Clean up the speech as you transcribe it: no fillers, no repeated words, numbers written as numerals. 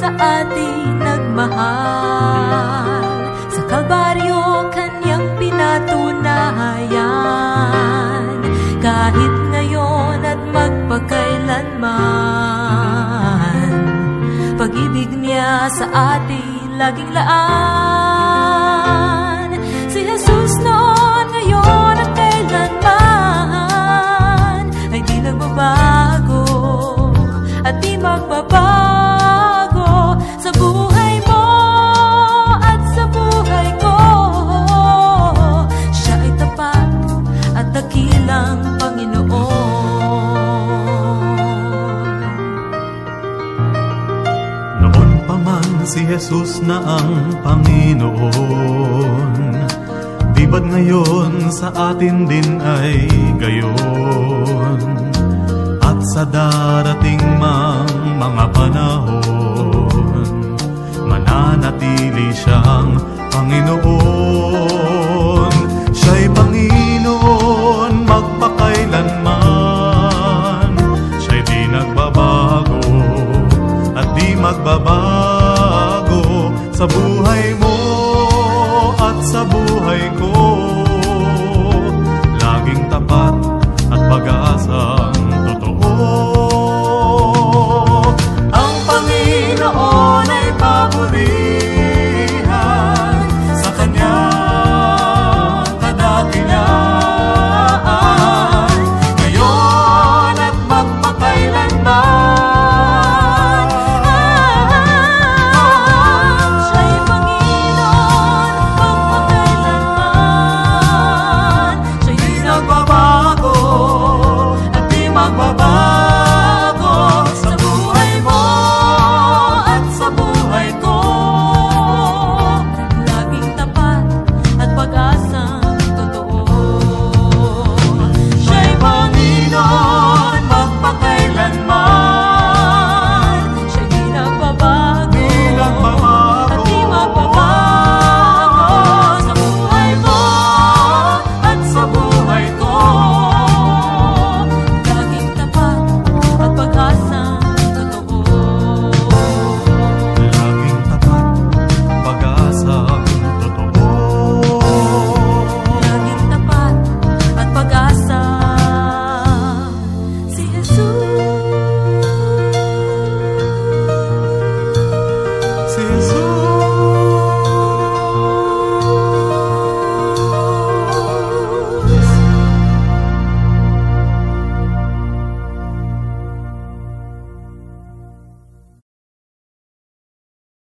sa ating nagmahal. Sa Kalbaryo kanyang pinatunayan, kahit ngayon at magpakailanman, pag-ibig niya sa atin laging laan. Si Jesus noon, ngayon at kailanman ay di nagbabago at di magbabago sa buhay mo at sa buhay ko. Siya ay tapat at dakilang Panginoon. Noon pa man si Jesus na ang Panginoon, di ba't ngayon sa atin din ay gayon? At sa darating mang mga panahon, mananatili siyang Panginoon. Siya'y Panginoon magpakailanman, siya'y di nagbabago at di magbabago sa buhay mo at sa buhay ko. Laging tapat at pag